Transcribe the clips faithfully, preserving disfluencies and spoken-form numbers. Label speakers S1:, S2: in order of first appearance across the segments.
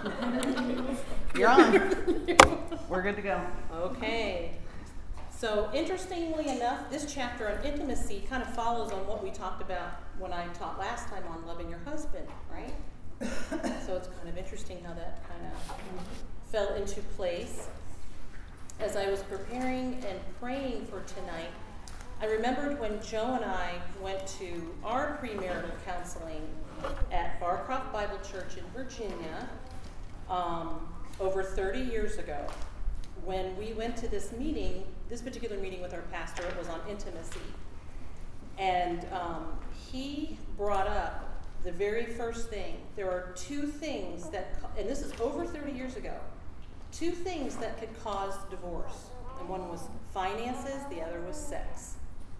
S1: You're on. We're good to go.
S2: Okay. So interestingly enough, this chapter on intimacy kind of follows on what we talked about when I taught last time on loving your husband, right? So it's kind of interesting how that kind of fell into place. As I was preparing and praying for tonight, I remembered when Joe and I went to our premarital counseling at Barcroft Bible Church in Virginia um, over thirty years ago. When we went to this meeting, this particular meeting with our pastor, it was on intimacy. And um, he brought up the very first thing. There are two things that, and this is over thirty years ago, two things that could cause divorce. And one was finances, the other was sex.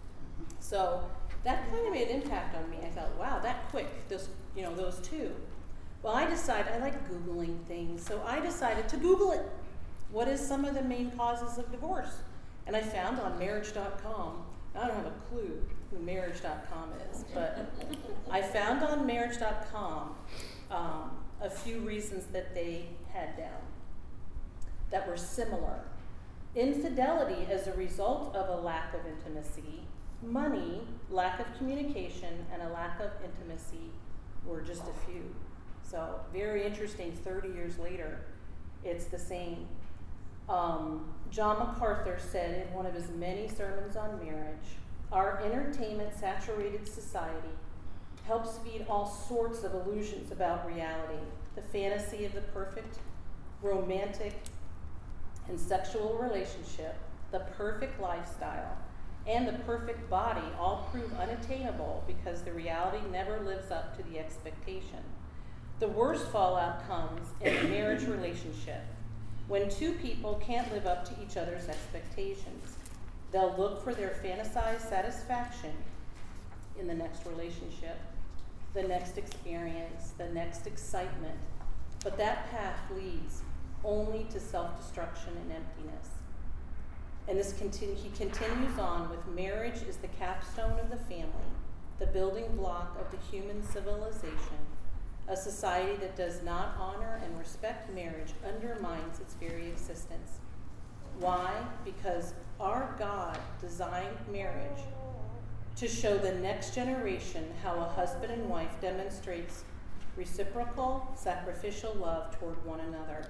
S2: So that kind of made an impact on me. I thought, wow, that quick, this, you know, those two. Well, I decided, I like Googling things, so I decided to Google it. What is some of the main causes of divorce? And I found on marriage dot com, I don't have a clue who marriage dot com is, but I found on marriage dot com um, a few reasons that they had down that were similar. Infidelity as a result of a lack of intimacy, money, lack of communication, and a lack of intimacy were just a few. So very interesting, thirty years later, it's the same. Um, John MacArthur said in one of his many sermons on marriage, our entertainment-saturated society helps feed all sorts of illusions about reality. The fantasy of the perfect, romantic, and sexual relationship, the perfect lifestyle, and the perfect body all prove unattainable because the reality never lives up to the expectation. The worst fallout comes in a marriage relationship when two people can't live up to each other's expectations. They'll look for their fantasized satisfaction in the next relationship, the next experience, the next excitement, but that path leads only to self-destruction and emptiness. And this continu- he continues on with, marriage is the capstone of the family, the building block of the human civilization. A society that does not honor and respect marriage undermines its very existence. Why? Because our God designed marriage to show the next generation how a husband and wife demonstrates reciprocal, sacrificial love toward one another.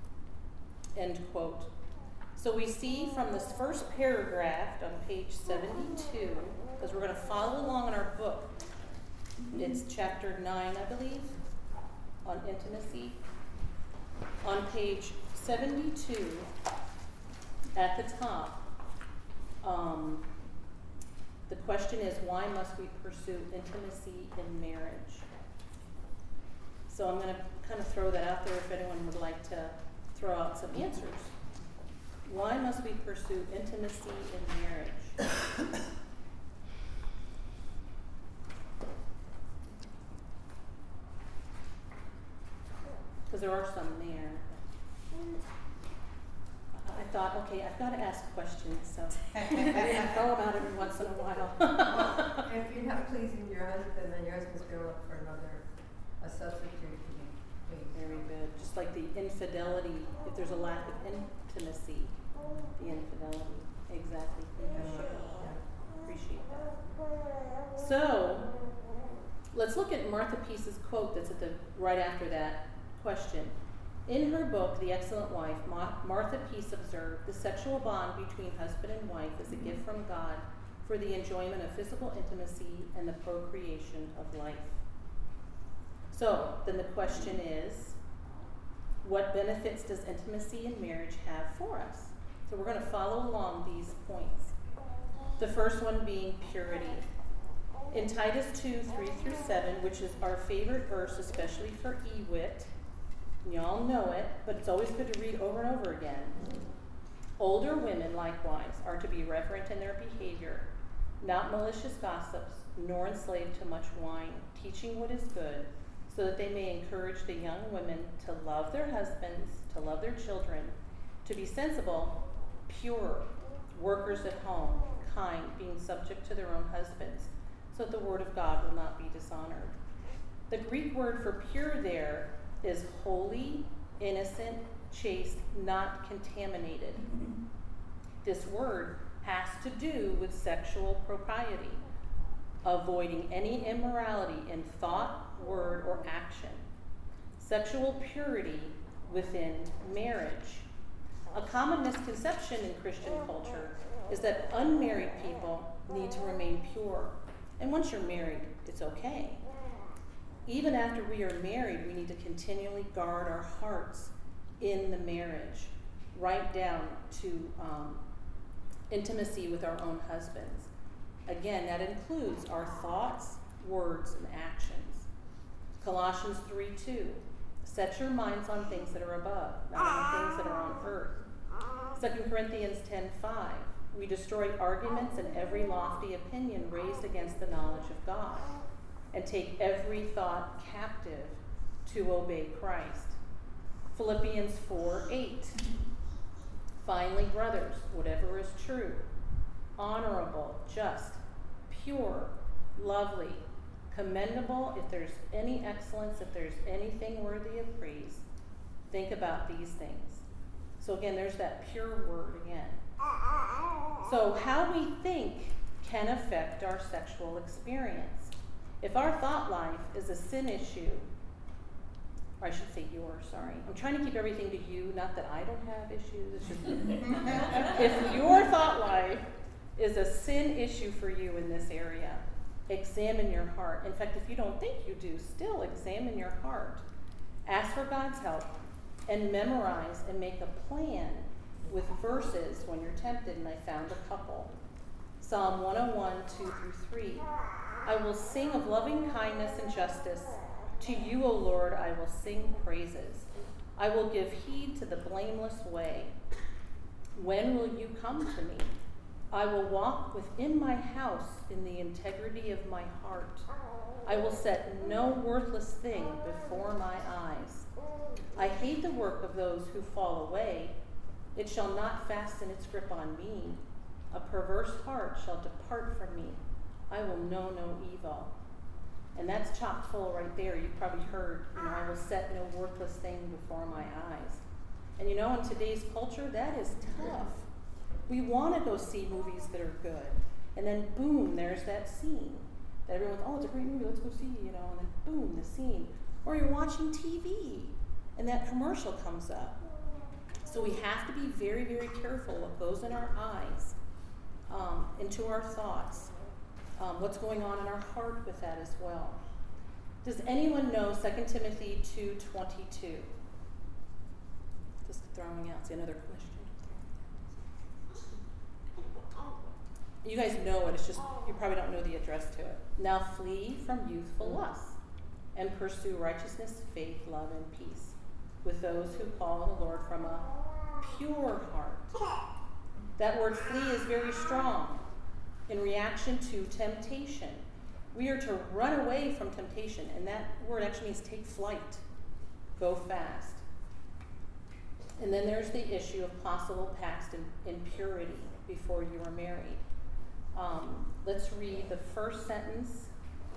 S2: End quote. So we see from this first paragraph on page seventy-two, because we're going to follow along in our book. It's chapter nine, I believe, on intimacy. On page seventy-two, at the top, um, the question is, why must we pursue intimacy in marriage? So I'm going to kind of throw that out there if anyone would like to throw out some answers. Why must we pursue intimacy in marriage? Because there are some there. I thought, okay, I've got to ask questions, so I didn't throw them out every once in a while.
S3: Well, if you're not pleasing your husband, then your husband's going to look for another, a substitute to be pleased.
S2: Very good. Just like the infidelity, if there's a lack of intimacy, the infidelity. Exactly. Yeah. Yeah. Appreciate that. So, let's look at Martha Peace's quote that's at the right after that question. In her book, The Excellent Wife, Ma- Martha Peace observed, the sexual bond between husband and wife is a gift from God for the enjoyment of physical intimacy and the procreation of life. So, then the question is, what benefits does intimacy in marriage have for us? So we're going to follow along these points. The first one being purity. In Titus two, three through seven, which is our favorite verse, especially for E W I T, y'all know it, but it's always good to read over and over again. Older women, likewise, are to be reverent in their behavior, not malicious gossips, nor enslaved to much wine, teaching what is good, so that they may encourage the young women to love their husbands, to love their children, to be sensible, pure, workers at home, kind, being subject to their own husbands, so that the word of God will not be dishonored. The Greek word for pure there is holy innocent, chaste, not contaminated. This word has to do with sexual propriety, avoiding any immorality in thought, word, or action. Sexual purity within marriage. A common misconception in Christian culture is that unmarried people need to remain pure. And once you're married, it's okay. Even after we are married, we need to continually guard our hearts in the marriage, right down to um, intimacy with our own husbands. Again, that includes our thoughts, words, and actions. Colossians three two, set your minds on things that are above, not on things that are on earth. Second Corinthians ten five, we destroy arguments and every lofty opinion raised against the knowledge of God, and take every thought captive to obey Christ. Philippians four eight, finally, brothers, whatever is true, honorable, just, pure, lovely, commendable, if there's any excellence, if there's anything worthy of praise, think about these things. So again, there's that pure word again. So how we think can affect our sexual experience. If our thought life is a sin issue, or I should say yours, sorry. I'm trying to keep everything to you, not that I don't have issues. It's just if your thought life is a sin issue for you in this area, examine your heart. In fact, if you don't think you do, still examine your heart. Ask for God's help and memorize and make a plan with verses when you're tempted, and I found a couple. Psalm one oh one, two through three. I will sing of loving kindness and justice. To you, O Lord, I will sing praises. I will give heed to the blameless way. When will you come to me? I will walk within my house in the integrity of my heart. I will set no worthless thing before my eyes. I hate the work of those who fall away. It shall not fasten its grip on me. A perverse heart shall depart from me. I will know no evil. And that's chock full right there. You've probably heard, you know, I will set no worthless thing before my eyes. And you know, in today's culture, that is tough. We want to go see movies that are good. And then boom, there's that scene. That everyone's, oh, it's a great movie, let's go see, you know, and then boom, the scene. Or you're watching T V, and that commercial comes up. So we have to be very, very careful what goes in our eyes, um, into our thoughts. Um, what's going on in our heart with that as well. Does anyone know Second Timothy two twenty-two? Just throwing out, see another question. You guys know it, it's just, you probably don't know the address to it. Now flee from youthful lusts and pursue righteousness, faith, love, and peace with those who call on the Lord from a pure heart. That word flee is very strong. In reaction to temptation. We are to run away from temptation, and that word actually means take flight, go fast. And then there's the issue of possible past impurity before you are married. Um, let's read the first sentence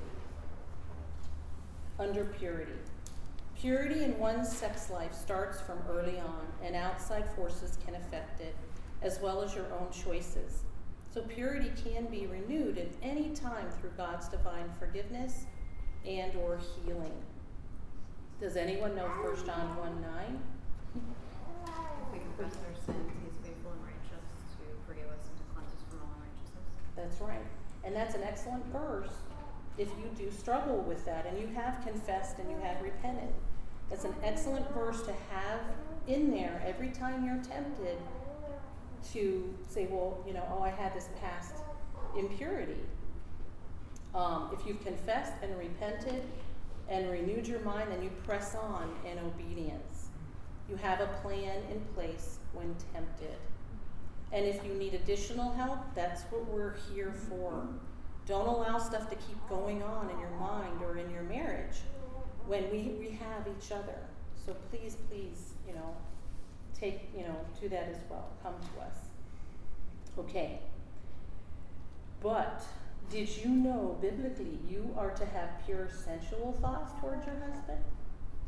S2: under purity. Purity in one's sex life starts from early on, and outside forces can affect it, as well as your own choices. So purity can be renewed at any time through God's divine forgiveness and or healing. Does anyone know First John one nine?
S4: If we confess our sins, he is faithful and righteous to forgive us and to cleanse us from all unrighteousness.
S2: That's right. And that's an excellent verse if you do struggle with that and you have confessed and you have repented. It's an excellent verse to have in there every time you're tempted to say, well, you know, oh, I had this past impurity. Um, if you've confessed and repented and renewed your mind, then you press on in obedience. You have a plan in place when tempted. And if you need additional help, that's what we're here for. Don't allow stuff to keep going on in your mind or in your marriage when we, we have each other. So please, please, you know, take, you know, do that as well. Come to us. Okay. But did you know biblically you are to have pure sensual thoughts towards your husband?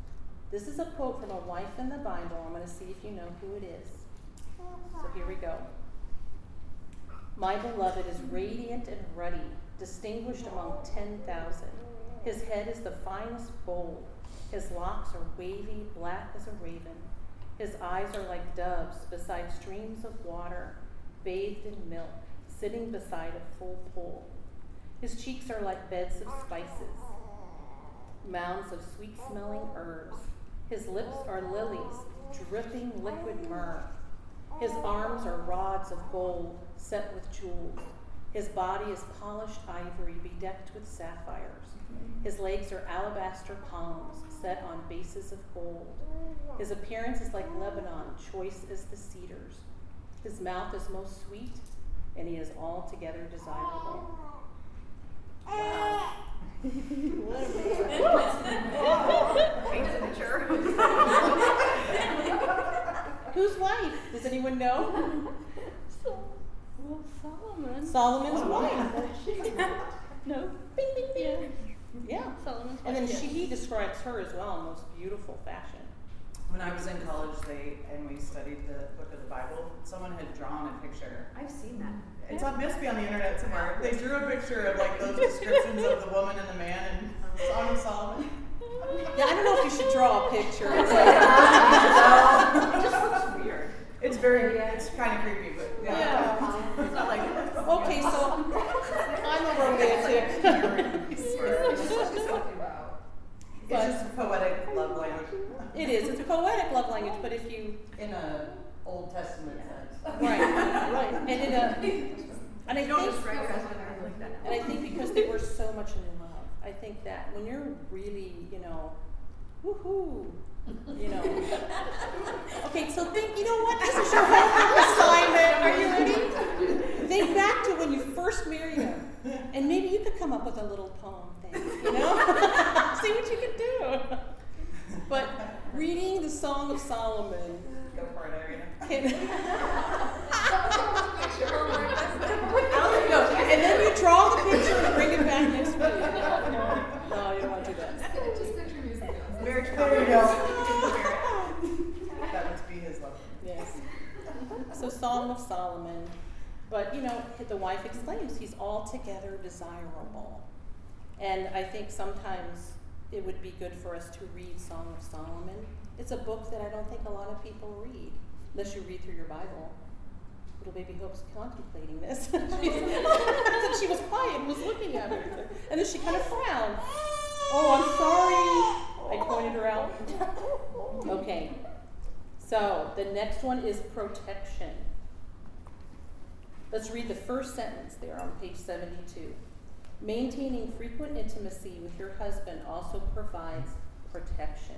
S2: This is a quote from a wife in the Bible. I'm going to see if you know who it is. So here we go. My beloved is radiant and ruddy, distinguished among ten thousand. His head is the finest gold. His locks are wavy, black as a raven. His eyes are like doves beside streams of water, bathed in milk, sitting beside a full pool. His cheeks are like beds of spices, mounds of sweet-smelling herbs. His lips are lilies, dripping liquid myrrh. His arms are rods of gold, set with jewels. His body is polished ivory, bedecked with sapphires. His legs are alabaster columns, set on bases of gold. His appearance is like Lebanon, choice as the cedars. His mouth is most sweet, and he is altogether desirable. Wow. What a
S4: Paint a picture.
S2: Whose wife? Does anyone know?
S5: Well, Solomon.
S2: Solomon's wife.
S5: No.
S2: Bing, bing, bing. Yeah.
S5: Solomon's
S2: And then
S5: wife,
S2: she,
S5: yes.
S2: he describes her as well in most beautiful fashion.
S1: When I was in college, they and we studied the book of the Bible, someone had drawn a picture.
S4: I've seen that.
S1: It's on, must be on the internet somewhere. They drew a picture of like those descriptions of the woman and the man in Song of Solomon.
S2: Yeah, I don't know if you should draw a picture. It's
S1: It
S2: like,
S1: just looks weird. It's very, it's kind of creepy, but yeah.
S2: Yeah.
S1: It's not like
S2: okay, so I'm a romantic.
S3: It's what she's talking about.
S1: It's just poetic love language.
S2: It is. It's a poetic love language, but if you
S6: In a Old Testament sense.
S2: right, right, and in a, and I
S4: You don't
S2: think,
S4: describe your husband like that.
S2: and I think because they were so much in love, I think that when you're really, you know, woohoo, you know. Okay, so think. You know what? This is your homework assignment. Are you ready? Think back to when you first married him, and maybe you could come up with a little poem thing. You know, see what you can do. But reading the Song of Solomon.
S1: Go for it, Irina.
S2: Can, no, and then you draw the picture and bring it back next week. No, you don't want to do that.
S1: Marriage
S6: There you go.
S1: That must be his love.
S2: Yes. So Song of Solomon. But, you know, the wife exclaims, he's altogether desirable. And I think sometimes it would be good for us to read Song of Solomon. It's a book that I don't think a lot of people read, unless you read through your Bible. Little baby Hope's contemplating this. She, she was quiet and was looking at me. And then she kind of frowned. Oh, I'm sorry. I pointed her out. Okay. So the next one is protection. Let's read the first sentence there on page seventy-two. Maintaining frequent intimacy with your husband also provides protection.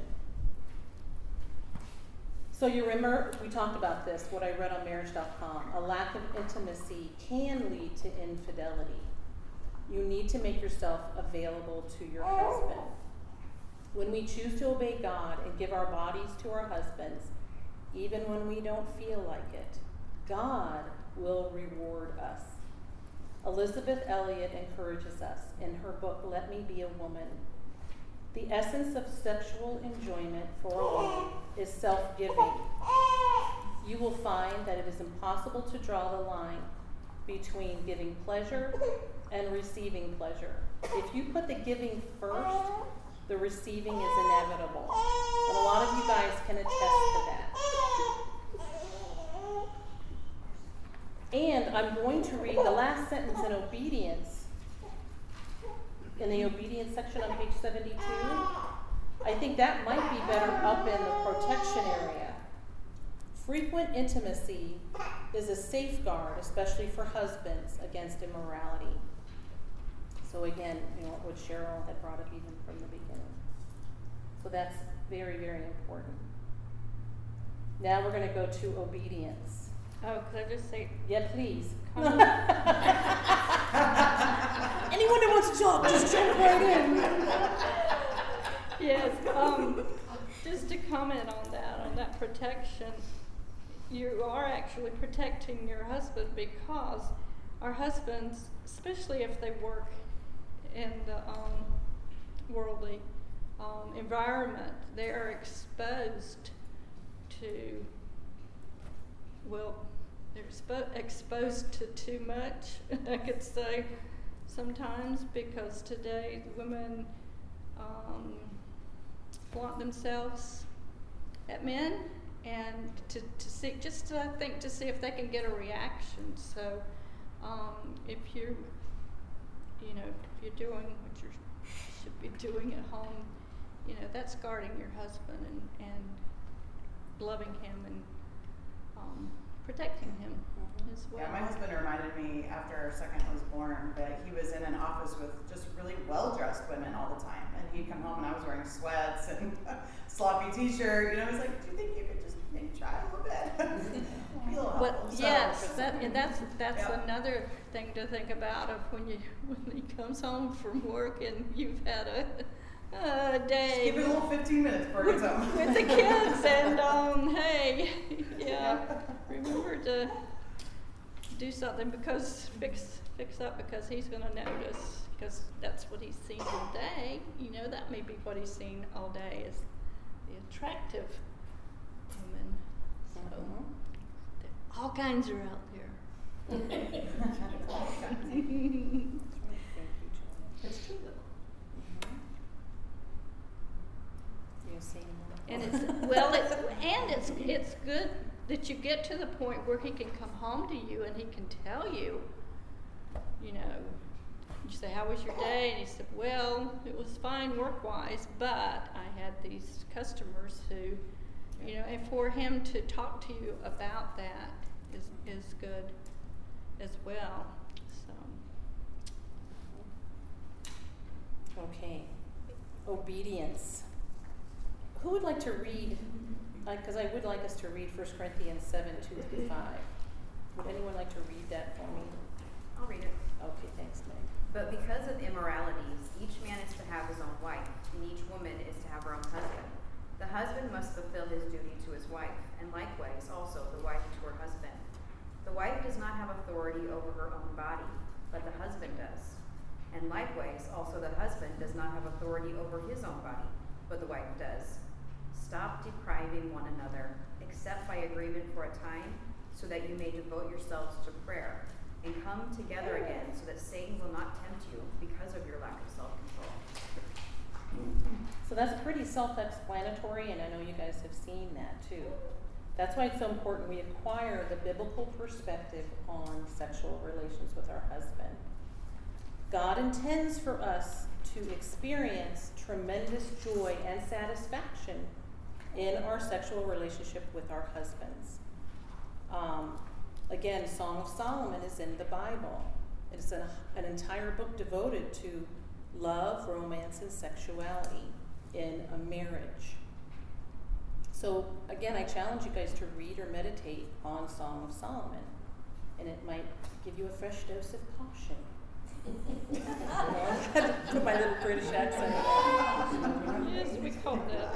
S2: So you remember, we talked about this, what I read on marriage dot com. A lack of intimacy can lead to infidelity. You need to make yourself available to your husband. When we choose to obey God and give our bodies to our husbands, even when we don't feel like it, God will reward us. Elizabeth Elliot encourages us in her book, Let Me Be a Woman. The essence of sexual enjoyment for a woman is self-giving. You will find that it is impossible to draw the line between giving pleasure and receiving pleasure. If you put the giving first, the receiving is inevitable. And a lot of you guys can attest to that. And I'm going to read the last sentence in obedience, in the obedience section on page seventy-two. I think that might be better up in the protection area. Frequent intimacy is a safeguard, especially for husbands, against immorality. So again, you know, what Cheryl had brought up even from the beginning. So that's very, very important. Now we're going to go to obedience.
S5: Oh, could I just say?
S2: Yeah, please.
S5: Comment?
S2: Anyone that wants to talk, just jump right in.
S5: Yes. Um, just to comment on that, on that protection, you are actually protecting your husband because our husbands, especially if they work in the um, worldly um, environment. They are exposed to, well, they're expo- exposed to too much, I could say, sometimes, because today women um, flaunt themselves at men, and to, to see, just to, I think, to see if they can get a reaction. So um, if you're, you know, if you're doing what you should be doing at home, you know, that's guarding your husband and, and loving him and um, protecting him
S2: Mhm.
S5: as well.
S1: Yeah, my husband reminded me after our second was born that he was in an office with just really well-dressed women all the time. And he'd come home and I was wearing sweats and sloppy t-shirt. You know, he's like, do you think you could just maybe try a little bit? Be a little
S5: Well,
S1: helpful. So-
S5: yes, that, and that's that's
S1: Yeah.
S5: another thing to think about of when you when he comes home from work and you've had a, a
S1: Just
S5: day
S1: give it a little fifteen minutes before it gets home.
S5: with the kids, and um, hey, yeah, remember to do something because fix fix up because he's going to notice, because that's what he's seen all day. You know, that may be what he's seen all day is the attractive woman. So
S2: Mhm.
S5: all kinds are out there.
S2: Thank you, Joanne.
S6: It's true though.
S2: You see more?
S5: And it's well, it's and it's it's good that you get to the point where he can come home to you and he can tell you, you know, you say, how was your day? And he said, well, it was fine work-wise, but I had these customers who, you know, and for him to talk to you about that is is good as well. So
S2: Okay. Obedience. Who would like to read, because I would like us to read First Corinthians seven, two through five. Would anyone like to read that for me?
S4: I'll read it.
S2: Okay, thanks, Meg.
S4: But because of immoralities, each man is to have his own wife, and each woman is to have her own husband. The husband must fulfill his duty to his wife, and likewise also the wife to her husband. The wife does not have authority over her own body, but the husband does. And likewise also the husband does not have authority over his own body, but the wife does. Stop depriving one another, except by agreement for a time, so that you may devote yourselves to prayer, and come together again, so that Satan will not tempt you because of your lack of self-control.
S2: So that's pretty self-explanatory, and I know you guys have seen that too. That's why it's so important we acquire the biblical perspective on sexual relations with our husband. God intends for us to experience tremendous joy and satisfaction in our sexual relationship with our husbands. Um, again, Song of Solomon is in the Bible. It is a, an entire book devoted to love, romance, and sexuality in a marriage. So again, I challenge you guys to read or meditate on Song of Solomon, and it might give you a fresh dose of caution. Put my little British accent on.
S5: yes, we call that.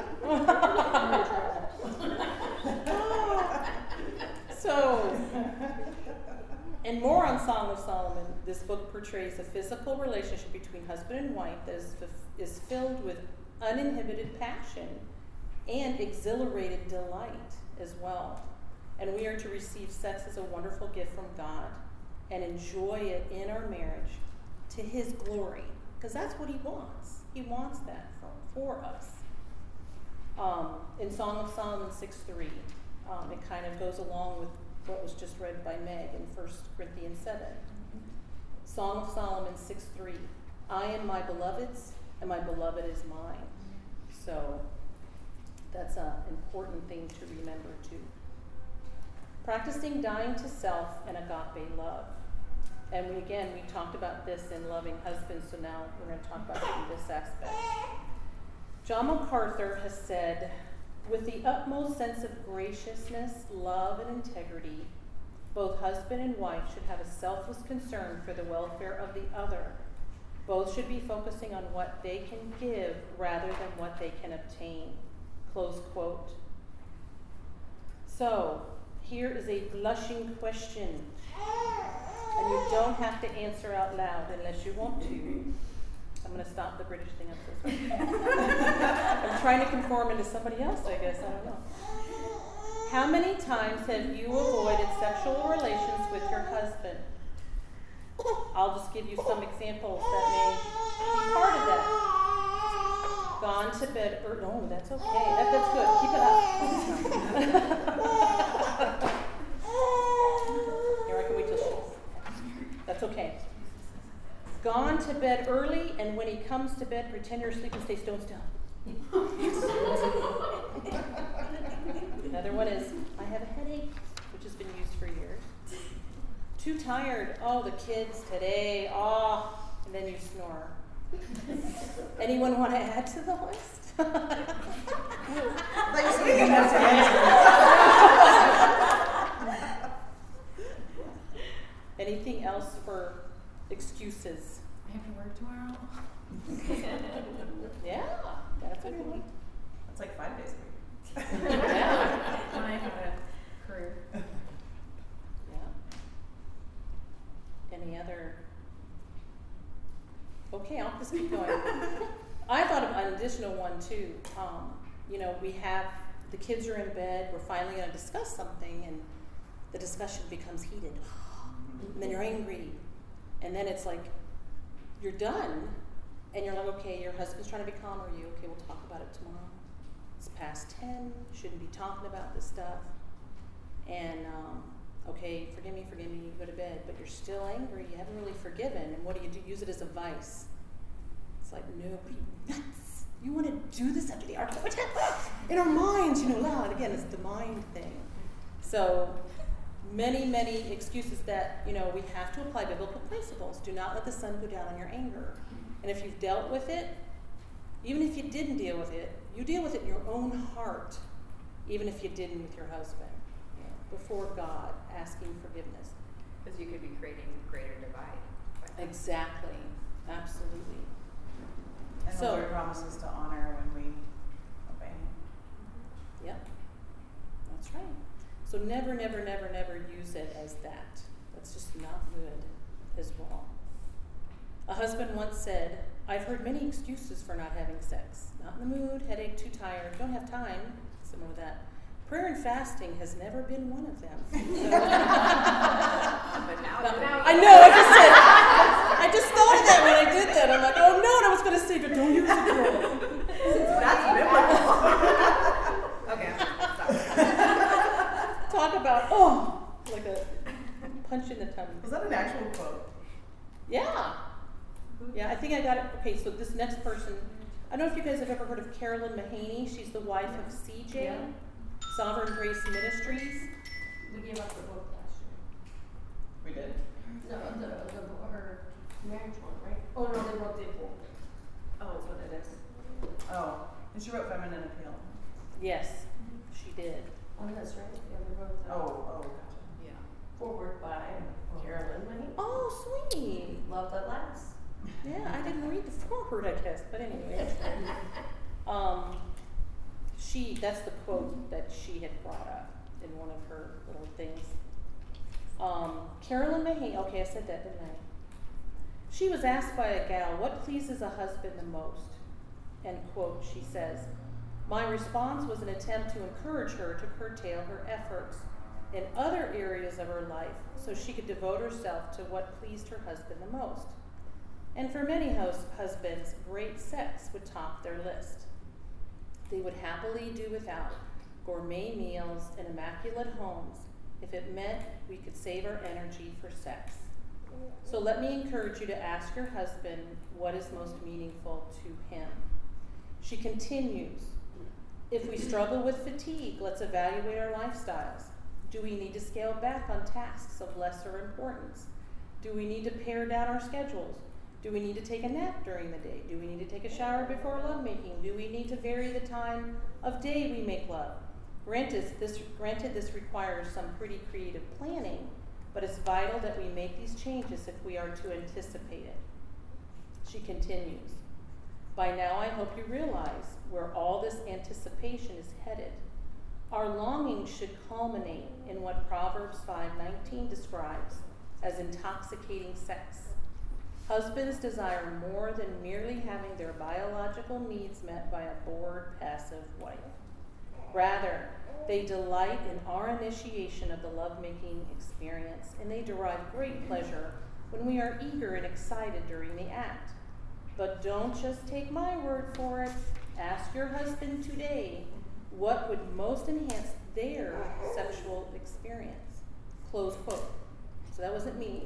S2: So, and more on Song of Solomon, this book portrays a physical relationship between husband and wife that is, is filled with uninhibited passion and exhilarated delight as well. And we are to receive sex as a wonderful gift from God and enjoy it in our marriage to his glory, because that's what he wants. He wants that for, for us. Um, in Song of Solomon six three, um, it kind of goes along with what was just read by Meg in First Corinthians seven. Song of Solomon six three, I am my beloved's, and my beloved is mine. So that's an important thing to remember too. Practicing dying to self and agape love. And we, again, we talked about this in Loving Husbands, so now we're going to talk about it in this aspect. John MacArthur has said, with the utmost sense of graciousness, love, and integrity, both husband and wife should have a selfless concern for the welfare of the other. Both should be focusing on what they can give rather than what they can obtain. Close quote. So, here is a blushing question. And you don't have to answer out loud unless you want to. I'm going to stop the British thing. I'm so sorry. I'm trying to conform into somebody else, I guess. I don't know. How many times have you avoided sexual relations with your husband? I'll just give you some examples that may be part of that. Gone to bed, or no, that's okay. That, that's good. Keep it up. Here, I can wait till she. That's okay. Gone to bed early, and when he comes to bed, pretend you're asleep and stay stone still. Another one is, I have a headache, which has been used for years. Too tired. Oh, the kids today. Oh, and then you snore. Anyone want to add to the list?
S1: Like, so you can have to answer.
S2: Anything else for excuses?
S7: I have to work tomorrow.
S2: Yeah, that's a good one.
S1: That's like five days a week.
S2: Yeah.
S7: When I have a career.
S2: Yeah. Any other? Okay, I'll just keep going. I thought of an additional one too. Um, you know, we have the kids are in bed. We're finally going to discuss something, and the discussion becomes heated. And then you're angry, and then it's like you're done, and you're like, okay, your husband's trying to be calm. Are you okay? We'll talk about it tomorrow. It's past ten. Shouldn't be talking about this stuff. And um, okay, forgive me, forgive me. You go to bed, but you're still angry. You haven't really forgiven. And what do you do? Use it as a vice. It's like, no, what are you nuts? You want to do this after the argument? In our minds, you know, loud. Again, it's the mind thing. So many, many excuses that, you know, we have to apply biblical principles. Do not let the sun go down on your anger. And if you've dealt with it, even if you didn't deal with it, you deal with it in your own heart, even if you didn't with your husband. Before God, asking forgiveness.
S4: Because you could be creating greater divide.
S2: Exactly. Absolutely.
S1: And
S2: So-
S1: the Lord promises to honor when we obey Him.
S2: Yep. That's right. So never, never, never, never use it as that. That's just not good as well. A husband once said, I've heard many excuses for not having sex. Not in the mood, headache, too tired, don't have time. Similar to that. Prayer and fasting has never been one of them. So,
S4: But now, now
S2: I know, I just said, I just thought of that when I did that. I'm like, oh no, and I was going to say, but don't use it, girl.
S1: That's biblical.
S4: Okay, stop.
S2: Talk about, oh, like a punch in the tummy.
S1: Was that an actual quote?
S2: Yeah. Yeah, I think I got it. Okay, so this next person, I don't know if you guys have ever heard of Carolyn Mahaney. She's the wife of C J.
S3: Yeah.
S2: Sovereign Grace Ministries.
S3: We gave up the book last year.
S1: We did.
S3: No, the, the, her marriage one, right? Oh, no, they wrote the book. Oh, that's what it is.
S1: Oh, and she wrote Feminine Appeal.
S2: Yes, she did.
S3: Oh, that's right. Yeah, we wrote the
S1: Oh, oh, gotcha.
S4: Yeah.
S3: forward by Carolyn Mahaney.
S2: Oh, sweet.
S3: Love that last.
S2: Yeah, I didn't read the foreword, I guess, but anyway. um, she, that's the quote that she had brought up in one of her little things. Um, Carolyn Mahaney, okay, I said that, didn't I? She was asked by a gal, what pleases a husband the most? End quote, she says. My response was an attempt to encourage her to curtail her efforts in other areas of her life so she could devote herself to what pleased her husband the most. And for many hus- husbands, great sex would top their list. They would happily do without gourmet meals and immaculate homes if it meant we could save our energy for sex. So let me encourage you to ask your husband what is most meaningful to him. She continues, if we struggle with fatigue, let's evaluate our lifestyles. Do we need to scale back on tasks of lesser importance? Do we need to pare down our schedules? Do we need to take a nap during the day? Do we need to take a shower before lovemaking? Do we need to vary the time of day we make love? Granted this, granted, this requires some pretty creative planning, but it's vital that we make these changes if we are to anticipate it. She continues, by now I hope you realize where all this anticipation is headed. Our longing should culminate in what Proverbs five nineteen describes as intoxicating sex. Husbands desire more than merely having their biological needs met by a bored, passive wife. Rather, they delight in our initiation of the lovemaking experience, and they derive great pleasure when we are eager and excited during the act. But don't just take my word for it. Ask your husband today what would most enhance their sexual experience. Close quote. So that wasn't me.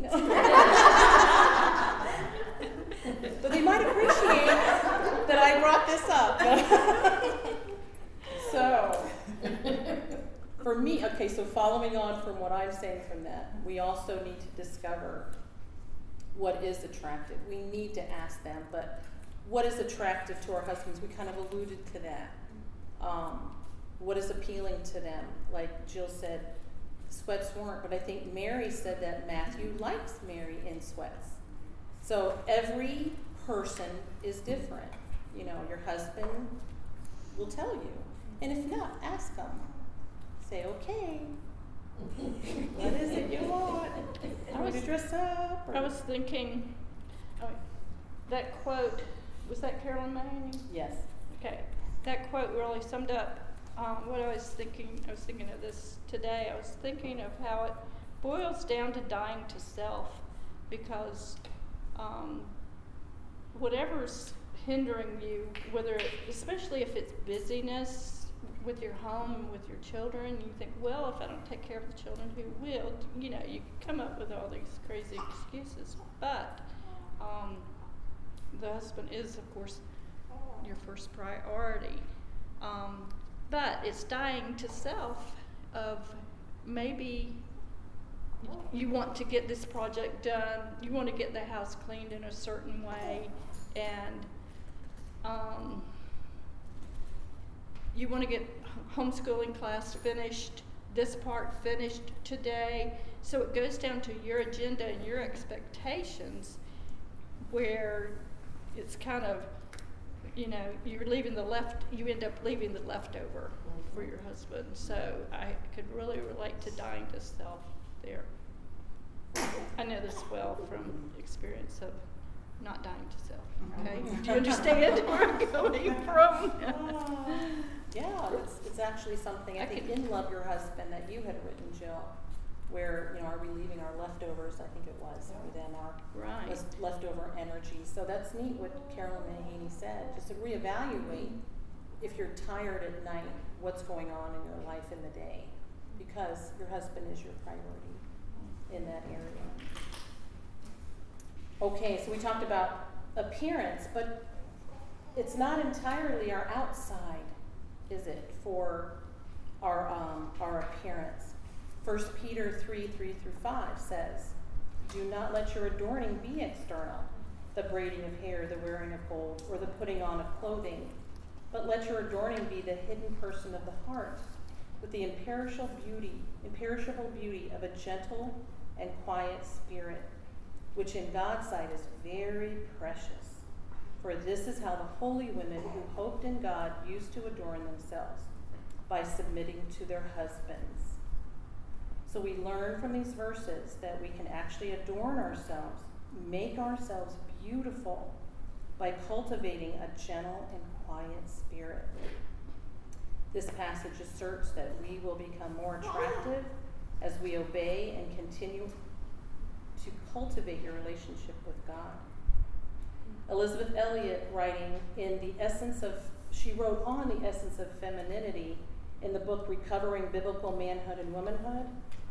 S2: But they might appreciate that I brought this up. So, for me, okay, so following on from what I'm saying from that, we also need to discover what is attractive. We need to ask them, but what is attractive to our husbands? We kind of alluded to that. Um, what is appealing to them? Like Jill said, sweats weren't, but I think Mary said that Matthew likes Mary in sweats. So every person is different. You know, your husband will tell you. And if not, ask them. Say, okay, what is it you want?
S5: I
S2: Want
S5: was-
S2: to dress up? Or?
S5: I was thinking, oh, that quote, was that Carolyn Mahaney?
S2: Yes.
S5: Okay, that quote really summed up um, what I was thinking. I was thinking of this today. I was thinking of how it boils down to dying to self, because um, whatever's hindering you, whether, it, especially if it's busyness with your home and with your children, you think, well, if I don't take care of the children, who will? You know, you come up with all these crazy excuses. But um, the husband is, of course, your first priority. Um, but it's dying to self of maybe you want to get this project done, you want to get the house cleaned in a certain way, and um, you want to get homeschooling class finished, this part finished today. So it goes down to your agenda and your expectations, where it's kind of, you know, you're leaving the left, you end up leaving the leftover for your husband. So I could really relate to dying to self there. I know this well from experience of not dying to self. Okay, do you understand where I'm coming from?
S2: Yeah, it's, it's actually something, I
S5: I
S2: think,
S5: could-
S2: in Love Your Husband that you had written, Jill, where, you know, are we leaving our leftovers, I think it was, for them, our
S5: Right.
S2: was leftover energy. So that's neat what Carolyn Mahaney said, just to reevaluate if you're tired at night, what's going on in your life in the day, because your husband is your priority in that area. Okay, so we talked about appearance, but it's not entirely our outside, is it, for our um, our appearance? First Peter three, three through five says, do not let your adorning be external, the braiding of hair, the wearing of gold, or the putting on of clothing, but let your adorning be the hidden person of the heart, with the imperishable beauty, imperishable beauty of a gentle and quiet spirit, which in God's sight is very precious. For this is how the holy women who hoped in God used to adorn themselves, by submitting to their husbands. So we learn from these verses that we can actually adorn ourselves, make ourselves beautiful, by cultivating a gentle and quiet spirit. This passage asserts that we will become more attractive as we obey and continue to cultivate your relationship with God. Elizabeth Elliot, writing in the essence of, she wrote on the essence of femininity in the book Recovering Biblical Manhood and Womanhood,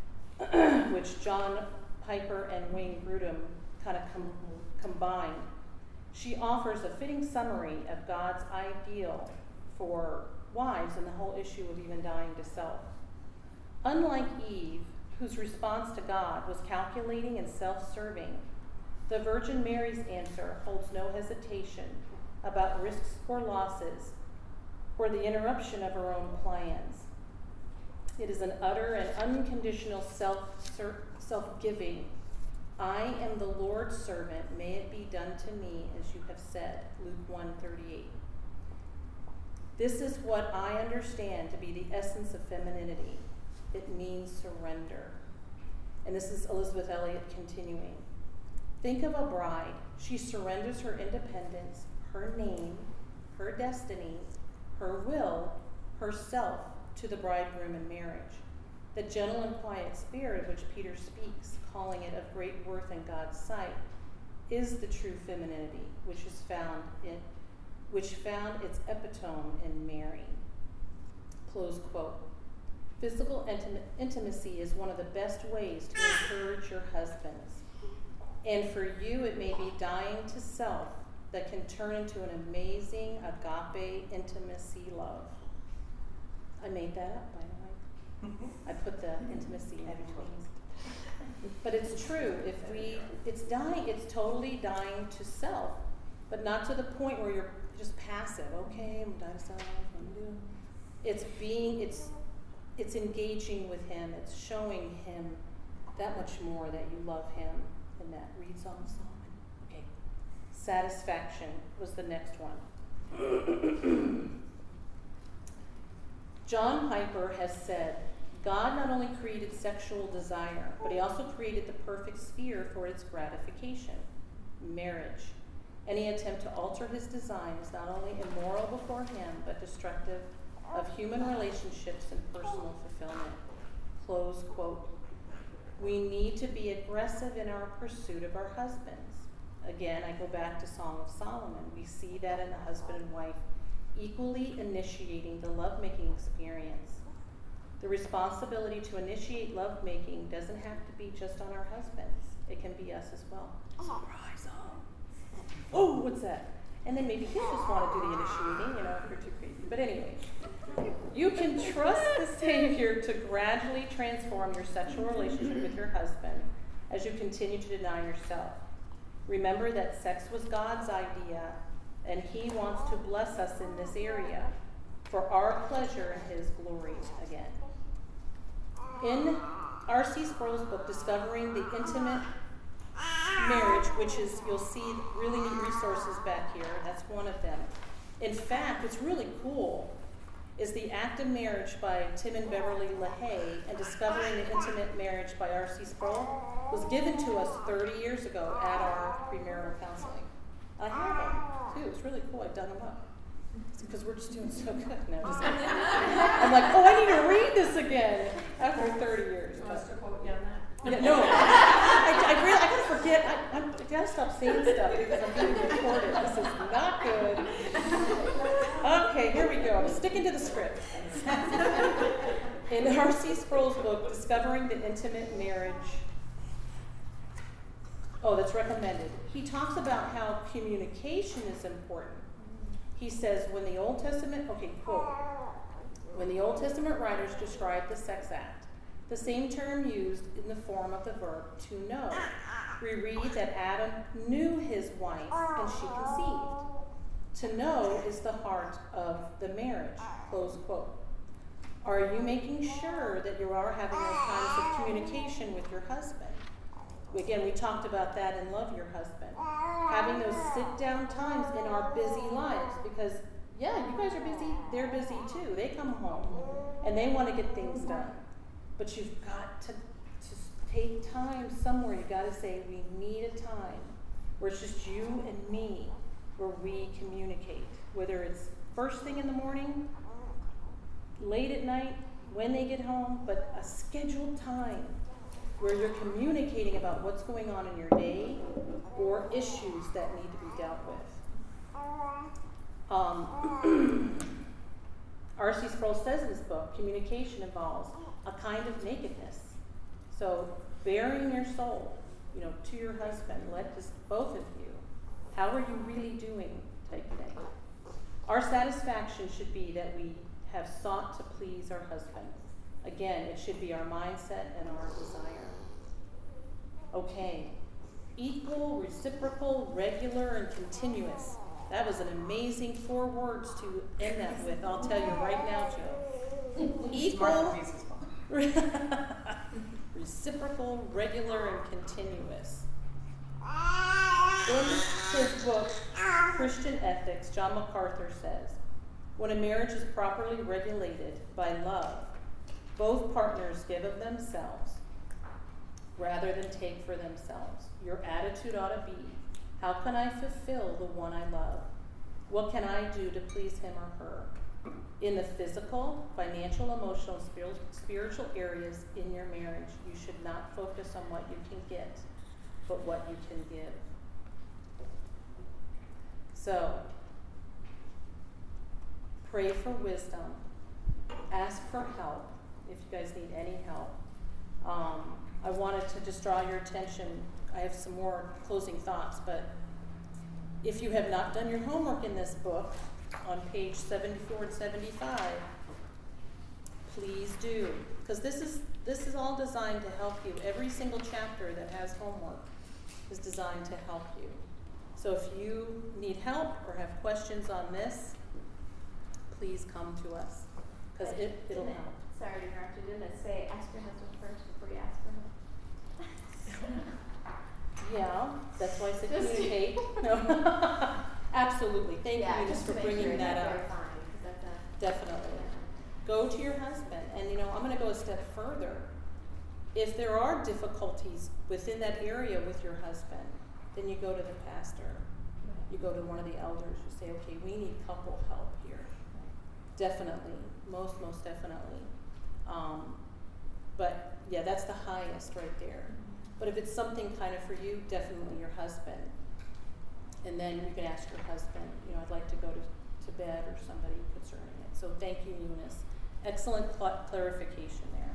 S2: which John Piper and Wayne Grudem kind of com- combined. She offers a fitting summary of God's ideal for wives and the whole issue of even dying to self. Unlike Eve, whose response to God was calculating and self-serving, the Virgin Mary's answer holds no hesitation about risks or losses or the interruption of her own plans. It is an utter and unconditional self self-giving. I am the Lord's servant, may it be done to me as you have said, Luke one thirty-eight. This is what I understand to be the essence of femininity. It means surrender. And this is Elizabeth Elliot continuing. Think of a bride. She surrenders her independence, her name, her destiny, her will, herself to the bridegroom in marriage. The gentle and quiet spirit of which Peter speaks, calling it of great worth in God's sight, is the true femininity which is found in which found its epitome in Mary. Close quote. Physical intim- intimacy is one of the best ways to encourage your husbands. And for you, it may be dying to self that can turn into an amazing agape intimacy love. I made that up, by the way. I put the intimacy in between. But it's true. If we, it's dying, it's totally dying to self, but not to the point where you're just passive. Okay, I'm dying to self. I'm gonna do. It's being, it's, it's engaging with Him. It's showing Him that much more that you love Him, and that read Song of Solomon. Okay, satisfaction was the next one. John Piper has said, God not only created sexual desire, but He also created the perfect sphere for its gratification, marriage. Any attempt to alter His design is not only immoral before Him, but destructive of human relationships and personal fulfillment. Close quote. We need to be aggressive in our pursuit of our husbands. Again, I go back to Song of Solomon. We see that in the husband and wife equally initiating the lovemaking experience. The responsibility to initiate lovemaking doesn't have to be just on our husbands. It can be us as well. Surprise! Oh, oh what's that? And then maybe kids just want to do the initiating, you know, if you're too crazy. But anyway, you can trust the Savior to gradually transform your sexual relationship with your husband as you continue to deny yourself. Remember that sex was God's idea, and He wants to bless us in this area for our pleasure and His glory again. In R C Sproul's book, Discovering the Intimate Marriage, which is, you'll see really neat resources back here, that's one of them. In fact, what's really cool is The Act of Marriage by Tim and Beverly LaHaye and Discovering the Intimate Marriage by R C Sproul was given to us thirty years ago at our premarital counseling. I have them too. It's really cool. I've done them up. It's because we're just doing so good. No, just I'm like, oh, I need to read this again after thirty years.
S7: You want us to quote you on that?
S2: Yeah, no, I, I, really, I gotta forget. I, I'm, I gotta stop saying stuff because I'm being recorded. This is not good. Okay, here we go. I'm sticking to the script. In R C Sproul's book, Discovering the Intimate Marriage, oh, that's recommended. He talks about how communication is important. He says, when the Old Testament, okay, quote, when the Old Testament writers describe the sex act, the same term used in the form of the verb to know. We read that Adam knew his wife and she conceived. To know is the heart of the marriage, close quote. Are you making sure that you are having those times of communication with your husband? Again, we talked about that in Love Your Husband. Having those sit-down times in our busy lives, because, yeah, you guys are busy, they're busy too. They come home and they want to get things done. But you've got to, to take time somewhere. You've got to say, we need a time where it's just you and me, where we communicate. Whether it's first thing in the morning, late at night, when they get home, but a scheduled time where you're communicating about what's going on in your day or issues that need to be dealt with. Um, R C Sproul says in his book, communication involves a kind of nakedness. So bearing your soul, you know, to your husband, let just both of you, how are you really doing type thing. Our satisfaction should be that we have sought to please our husband. Again, it should be our mindset and our desire. Okay, equal, reciprocal, regular, and continuous. That was an amazing four words to end that with. I'll tell you right now, Joe. Equal, reciprocal, regular, and continuous. In his book, Christian Ethics, John MacArthur says, when a marriage is properly regulated by love, both partners give of themselves, rather than take for themselves. Your attitude ought to be, how can I fulfill the one I love? What can I do to please him or her? In the physical, financial, emotional, spiritual, spiritual areas in your marriage, you should not focus on what you can get, but what you can give. So, pray for wisdom. Ask for help if you guys need any help. Um, I wanted to just draw your attention. I have some more closing thoughts, but if you have not done your homework in this book, on page seventy-four and seventy-five, please do, because this is this is all designed to help you. Every single chapter that has homework is designed to help you. So if you need help or have questions on this, please come to us, because it, it'll
S8: Didn't it-
S2: help.
S8: Sorry to interrupt you, didn't it say ask your husband first before you ask for help?
S2: Yeah, that's why I said
S8: Just-
S2: communicate. No. Absolutely. Thank
S8: Yeah,
S2: you, Eunice,
S8: just
S2: for
S8: to make
S2: bringing
S8: sure
S2: that up.
S8: they're fine, 'cause that's a-
S2: Definitely.
S8: yeah.
S2: Go to your husband. And, you know, I'm going to go a step further. If there are difficulties within that area with your husband, then you go to the pastor. You go to one of the elders. You say, okay, we need couple help here. Definitely. Most, most definitely. Um, but, yeah, that's the highest right there. But if it's something kind of for you, definitely your husband. And then you can ask your husband, you know, I'd like to go to, to bed, or somebody concerning it. So thank you, Eunice. Excellent cl- clarification there.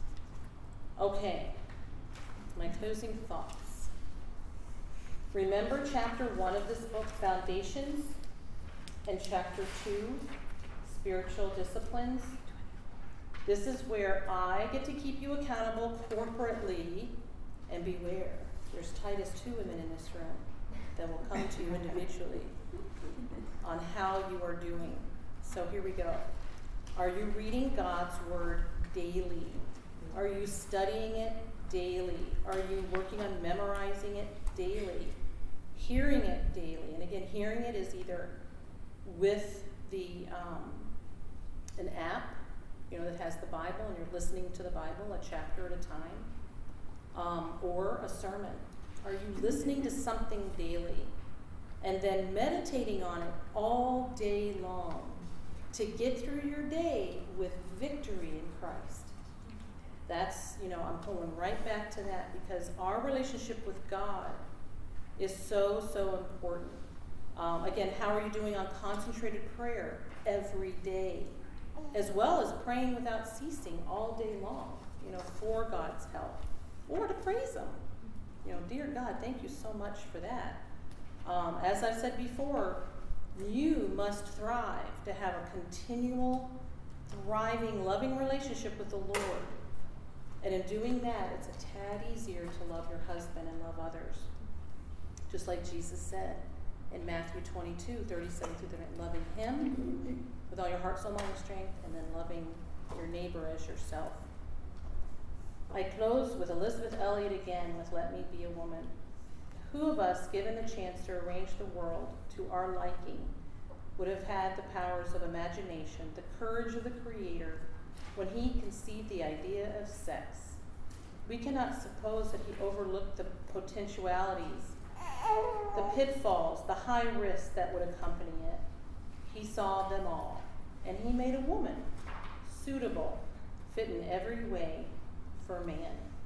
S2: Okay, my closing thoughts. Remember chapter one of this book, Foundations, and chapter two, Spiritual Disciplines? This is where I get to keep you accountable corporately, and beware, there's Titus two women in this room that will come to you individually on how you are doing. So here we go. Are you reading God's word daily? Are you studying it daily? Are you working on memorizing it daily? Hearing it daily? And again, hearing it is either with the um, an app, you know, that has the Bible, and you're listening to the Bible a chapter at a time, um, or a sermon. Are you listening to something daily and then meditating on it all day long to get through your day with victory in Christ? That's, you know, I'm pulling right back to that, because our relationship with God is so, so important. Um, again, how are you doing on concentrated prayer every day, as well as praying without ceasing all day long, you know, for God's help, or to praise Him? You know, dear God, thank you so much for that. Um, as I've said before, you must thrive to have a continual, thriving, loving relationship with the Lord. And in doing that, it's a tad easier to love your husband and love others. Just like Jesus said in Matthew twenty-two, thirty-seven through thirty, loving Him with all your heart, soul, mind, and strength, and then loving your neighbor as yourself. I close with Elizabeth Elliot again with Let Me Be a Woman. Who of us, given the chance to arrange the world to our liking, would have had the powers of imagination, the courage of the Creator, when He conceived the idea of sex? We cannot suppose that He overlooked the potentialities, the pitfalls, the high risks that would accompany it. He saw them all, and He made a woman suitable, fit in every way for man.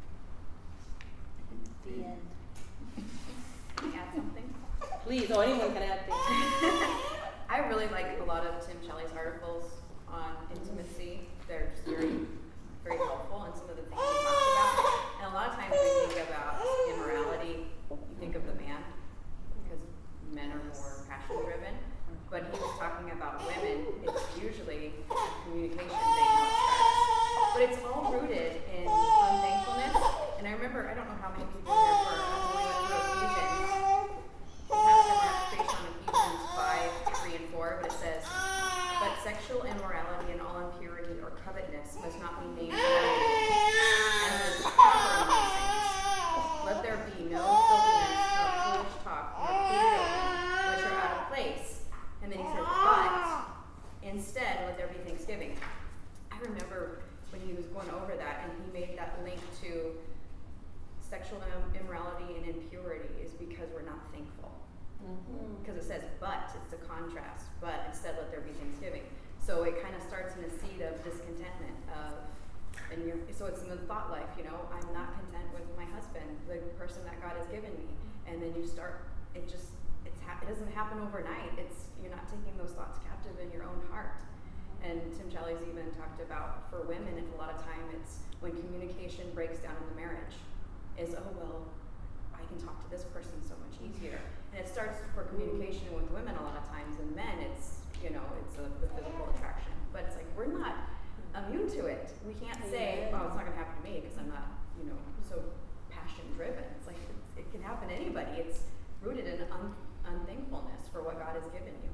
S2: The end.
S4: Can I add something?
S2: Please, oh, anyone can add things.
S4: I really like a lot of Tim Shelley's articles on intimacy. They're just very, very helpful in some of the things he talks about. And a lot of times we think about immorality, you think of the man, because men are more passion driven. But he was talking about women, it's usually communication they don't trust. But it's all rooted in unthankfulness. And I remember, I don't know how many people here were when we went through Ephesians. Pastor Mark preached on Ephesians five, three, and four, but it says, but sexual immorality and all impurity or covetousness must not be named among you, as is proper among saints. Let there be no filthiness, nor foolish talk, nor cruelty, which are out of place. And then he says, but instead, let there be thanksgiving. I remember when he was going over that, and he made that link to sexual im- immorality and impurity is because we're not thankful. Because it says, but, it's the contrast, but instead let there be thanksgiving. So it kind of starts in a seed of discontentment of, and you're, so it's in the thought life, you know, I'm not content with my husband, the person that God has given me. And then you start, it just, it's ha- it doesn't happen overnight. It's, you're not taking those thoughts captive in your own heart. And Tim Challies even talked about, for women, and a lot of time it's when communication breaks down in the marriage, is, oh, well, I can talk to this person so much easier. And it starts for communication with women a lot of times, and men it's, you know, it's a, the physical attraction. But it's like, we're not immune to it. We can't say, oh, it's not going to happen to me because I'm not, you know, so passion driven. It's like, it, it can happen to anybody. It's rooted in un- unthankfulness for what God has given you.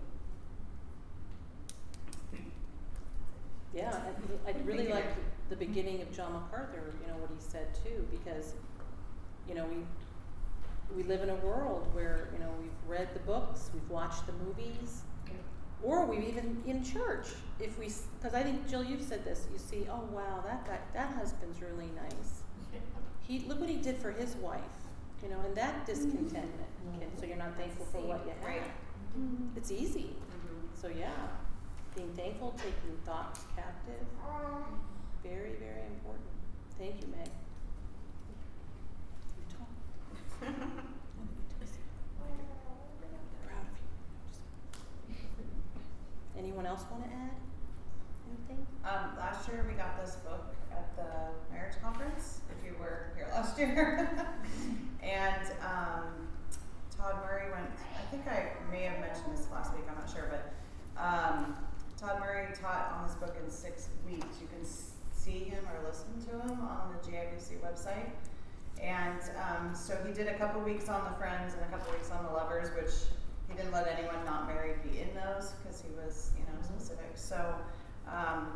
S2: Yeah, I, I really like the beginning of John MacArthur, you know, what he said too, because, you know, we we live in a world where, you know, we've read the books, we've watched the movies, or we even in church, if we, because I think, Jill, you've said this, you see, oh wow, that guy, that husband's really nice. He, look what he did for his wife, you know, and that discontentment, okay, so you're not thankful for what you have.
S4: Right.
S2: It's easy.
S4: Mm-hmm.
S2: So yeah, being thankful, taking thoughts captive, very, very important. Thank you, Meg. You talk. Proud of you. Anyone else want to add anything?
S1: Um, last year we got this book at the marriage conference, if you were here last year. and um, Todd Murray went, I think I may have mentioned this last week, I'm not sure, but um, Todd Murray taught on this book in six weeks. You can s- see him or listen to him on the G I B C website. And um, so he did a couple weeks on the Friends and a couple weeks on the Lovers, which he didn't let anyone not married be in those because he was, you know, specific. So um,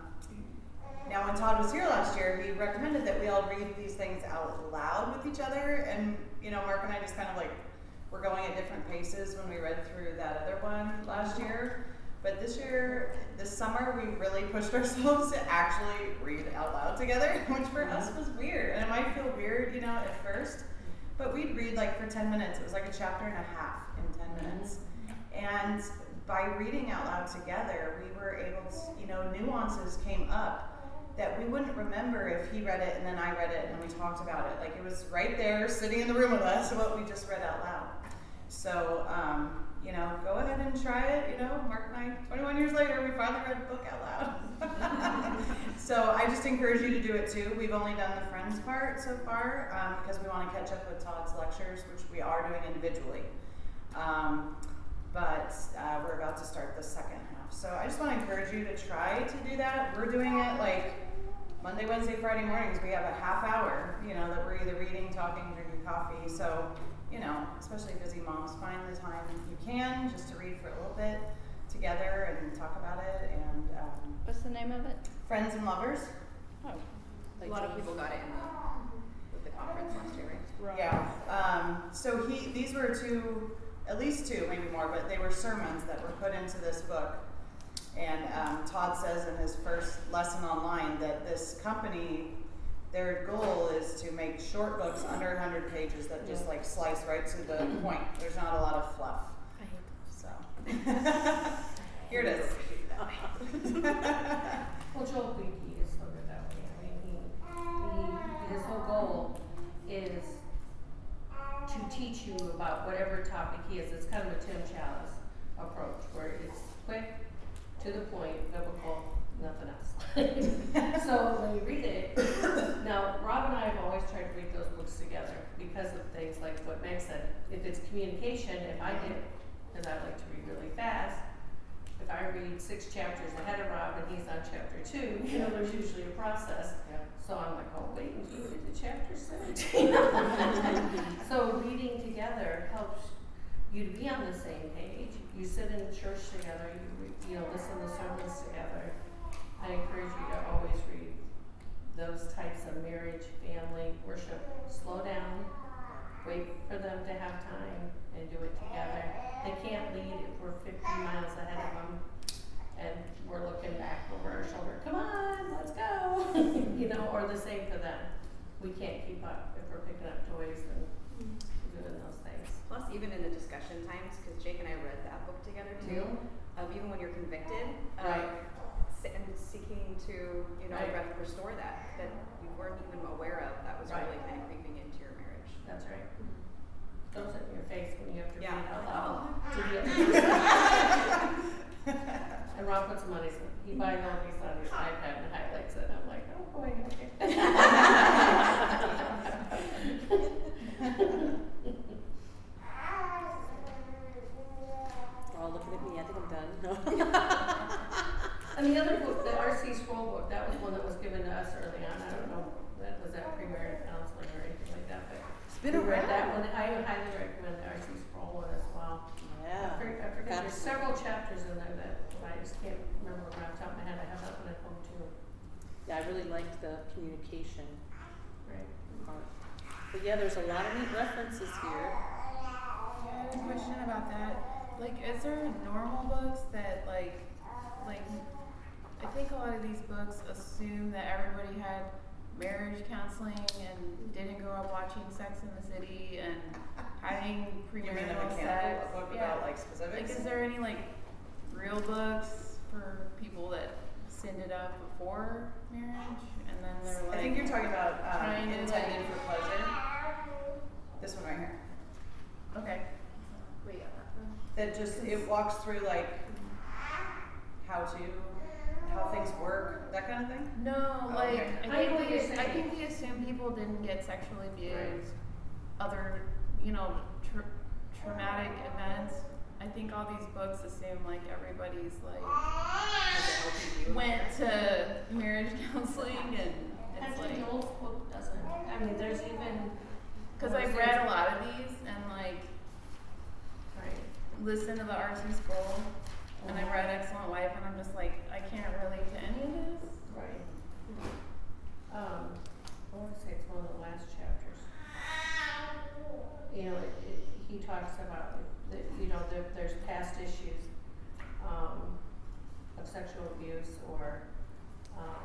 S1: now when Todd was here last year, he recommended that we all read these things out loud with each other. And, you know, Mark and I just kind of like, we're going at different paces when we read through that other one last year. But this year, this summer, we really pushed ourselves to actually read out loud together, which for us was weird. And it might feel weird, you know, at first, but we'd read like for ten minutes. It was like a chapter and a half in ten minutes. And by reading out loud together, we were able to, you know, nuances came up that we wouldn't remember if he read it and then I read it and then we talked about it. Like it was right there sitting in the room with us, what we just read out loud. So, um, you know, go ahead and try it. You know, Mark and I, twenty-one years later, we finally read a book out loud. So I just encourage you to do it too. We've only done the Friends part so far um, because we want to catch up with Todd's lectures, which we are doing individually. Um, but uh, we're about to start the second half. So I just want to encourage you to try to do that. We're doing it like Monday, Wednesday, Friday mornings. We have a half hour, you know, that we're either reading, talking, drinking coffee. So, you know, especially busy moms, find the time if you can just to read for a little bit together and talk about it. And um,
S5: What's the name of it?
S1: Friends and Lovers.
S5: Oh,
S4: A lot of people got it in the, with the conference last year, right?
S5: right.
S1: Yeah. Um, so he, these were two, at least two, maybe more, but they were sermons that were put into this book. And um, Todd says in his first lesson online that this company, their goal is to make short books under one hundred pages that just like slice right to the point. There's not a lot of fluff.
S7: I hate
S1: So here it is.
S6: Well, Joel Beatty is sort of that way. I mean, he, he, his whole goal is to teach you about whatever topic he is. It's kind of a Tim Challies approach where it's quick, to the point, biblical, nothing else. So when you read it, now Rob and I have always tried to read those books together because of things like what Meg said. If it's communication, if I get, because I like to read really fast, if I read six chapters ahead of Rob and he's on chapter two, you know, there's usually a process.
S1: Yeah.
S6: So I'm like, oh, wait until you get to chapter six. So reading together helps you to be on the same page. You sit in church together, you re- you know, listen to sermons together. I encourage you to always read those types of marriage, family, worship. Slow down, wait for them to have time, and do it together. They can't lead if we're fifty miles ahead of them and we're looking back over our shoulder. Come on, let's go. You know, or the same for them. we can't keep up if we're picking up toys and doing those things.
S4: Plus, even in the discussion times, because Jake and I read that book together too, of even when you're convicted,
S6: Right.
S4: of se- and seeking to, you know,
S6: Right.
S4: re- restore that, that you weren't even aware of, that was
S6: Right.
S4: really kind of creeping into your marriage.
S6: That's right. Throws it in your face when you have to
S4: Yeah.
S6: read out
S4: Like,
S6: loud.
S4: oh.
S6: To the And Ron puts money, he buys all these on his iPad and highlights it, I'm like, oh boy, okay.
S2: They're all looking at me, I think I'm done. No.
S6: And the other book, the R C Scroll book, that was one that was given to us early on, I don't know, that was that premarital counseling or anything like that, but.
S2: It's been
S6: we read that
S2: around.
S6: one, I would highly recommend the R C Scroll one as well.
S2: Yeah.
S6: I forget, I forget, there's
S2: Absolutely.
S6: several chapters in there that I just can't remember right off the top of my head, I have that one at home too.
S2: Yeah, I really liked the communication
S6: Right.
S2: part. But yeah, there's a lot of neat references here.
S7: I had a question about that. Like, is there normal books that, like, like, I think a lot of these books assume that everybody had marriage counseling and didn't grow up watching Sex in the City and having
S1: You mean the
S7: premarital sex.
S1: mechanical book
S7: Yeah.
S1: about like
S7: Like,
S1: specifics?
S7: is there any, like, real books for people that sinned it up before marriage and then they're like.
S1: I think you're talking about um,
S7: trying to,
S1: Intended
S7: like-
S1: for Pleasure. This one right here.
S7: Okay.
S8: Where you got that from?
S1: That just, it walks through like how to, how things work, that kind of thing?
S7: No,
S1: Oh,
S7: like
S1: okay.
S7: I
S6: I know
S7: think
S6: what
S7: we,
S6: you're
S7: I
S6: saying.
S7: think we assume people didn't get sexually abused,
S6: Right.
S7: other, you know, tra- traumatic events. I think all these books assume like everybody's like
S4: Has it helped you?
S7: went to marriage counseling and it's
S6: Actually,
S7: like
S6: the old book doesn't, I mean, there's even.
S7: because I've read a lot of these and like
S6: Right.
S7: listened to the R T Scroll and I read Excellent Wife and I'm just like I can't relate to any of this.
S6: Right. Um, I wanna say it's one of the last chapters. You know, it, it, he talks about, that, you know, there, there's past issues, um, of sexual abuse or, um.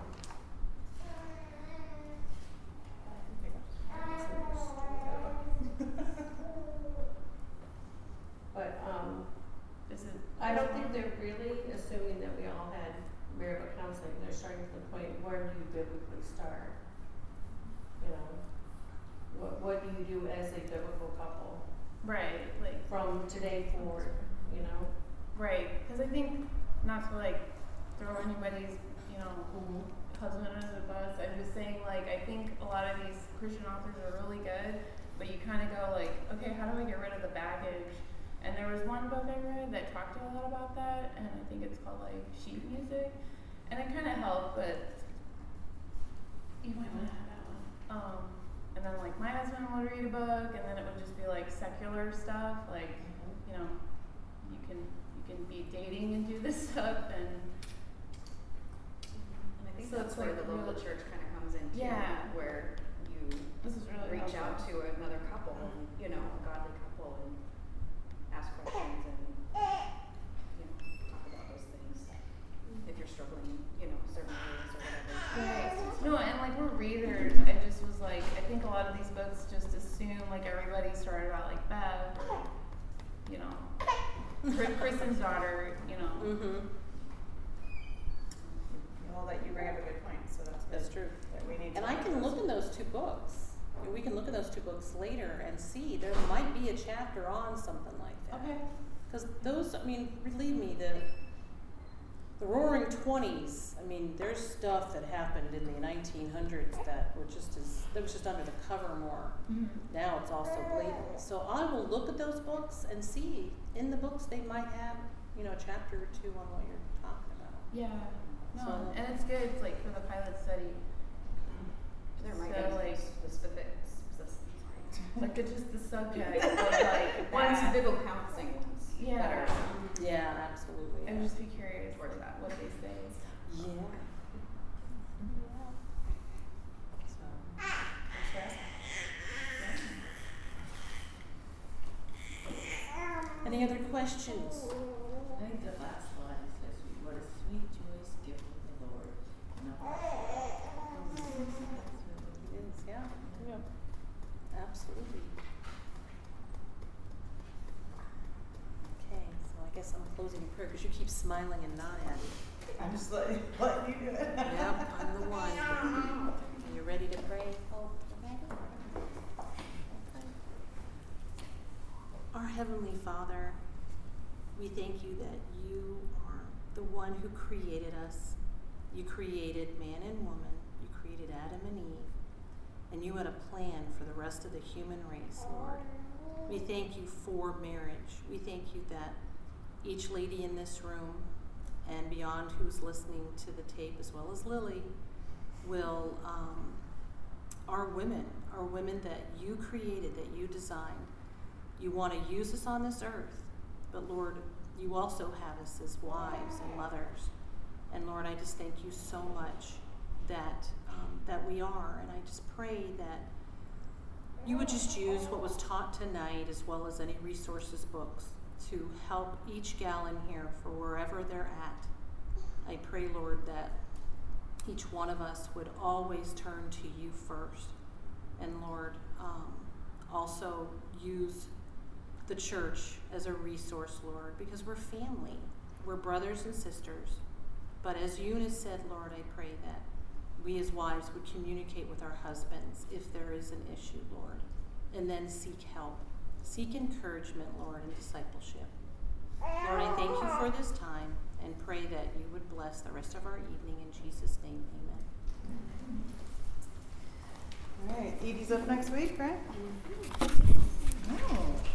S6: But, um,
S7: Is it?
S6: I don't think they're really assuming that we all had marital counseling. They're starting from the point, where do you biblically start? You know, what, what do you do as a biblical couple
S7: Right, like
S6: from today forward, you know?
S7: right, because I think not to like throw anybody's you know
S6: Mm-hmm.
S7: husband under the bus. I'm just saying like I think a lot of these Christian authors are really good, but you kind of go like, okay, how do I get rid of the baggage? And there was one book I read that talked a lot about that, and I think it's called like Sheet Music, and it kind of helped, but you might want to have that one. Um, and then like my husband would read a book, and then it would just be like secular stuff, like you know, you can you can be dating and do this stuff, and
S4: And I think
S7: So
S4: that's
S7: it's
S4: where
S7: like
S4: the local
S7: really-
S4: church kind of comes in too,
S7: Yeah.
S4: where you
S7: this is really
S4: reach out
S7: helpful.
S4: to another couple, and, you know, a godly couple, and ask questions and, you know, talk about those things. If you're struggling, you know, certain areas or whatever.
S7: Right. No, and like we're readers. I just was like, I think a lot of these books just assume like everybody started out like Bev, or, you know, Kri- Kristen's daughter, you know.
S2: Mm-hmm.
S1: Well, that you bring up a good point, so that's good.
S2: That's true.
S1: That we need to
S2: And I
S1: look
S2: can
S1: at
S2: look
S1: those.
S2: in those two books. And we can look at those two books later and see, there might be a chapter on something like that.
S7: Okay.
S2: Because those, I mean, believe me, the the Roaring Twenties. I mean, there's stuff that happened in the nineteen hundreds that were just as that was just under the cover more.
S7: Mm-hmm.
S2: Now it's also blatant. So I will look at those books and see in the books they might have, you know, a chapter or two on what you're talking about.
S7: Yeah. No,
S2: So-
S7: and it's good like for the pilot study.
S4: There might
S7: So,
S4: be
S7: like-
S4: specifics, sorry.
S7: Like it's just the subject of like
S4: Ones,
S7: that.
S4: biblical counseling ones.
S7: Yeah.
S4: That are,
S2: Yeah, absolutely.
S7: I would just be curious
S4: Towards
S7: like,
S4: that.
S7: what they say.
S2: Yeah. So.
S1: Thanks for asking.
S2: Any other questions?
S9: I think the last line says, "What a sweet, joyous gift of the Lord." No.
S2: It is, yeah. because you keep smiling and not at it.
S1: I'm just letting, letting you do it.
S2: Yep, I'm the one. Are you ready to pray?
S8: Oh, ready? Okay.
S2: Our Heavenly Father, we thank you that you are the one who created us. You created man and woman. You created Adam and Eve. And you had a plan for the rest of the human race, Lord. We thank you for marriage. We thank you that each lady in this room and beyond who's listening to the tape, as well as Lily, will, um, are women, are women that you created, that you designed. You want to use us on this earth, but Lord, you also have us as wives and mothers. And Lord, I just thank you so much that um, that we are. And I just pray that you would just use what was taught tonight, as well as any resources, books, to help each gal in here for wherever they're at. I pray, Lord, that each one of us would always turn to you first. And Lord, um, also use the church as a resource, Lord, because we're family. We're brothers and sisters. But as Eunice said, Lord, I pray that we as wives would communicate with our husbands if there is an issue, Lord, and then seek help. Seek encouragement, Lord, and discipleship. Lord, I thank you for this time and pray that you would bless the rest of our evening. In Jesus' name, amen.
S1: All right, Edie's up next week, right?
S2: Mm-hmm.
S1: Oh.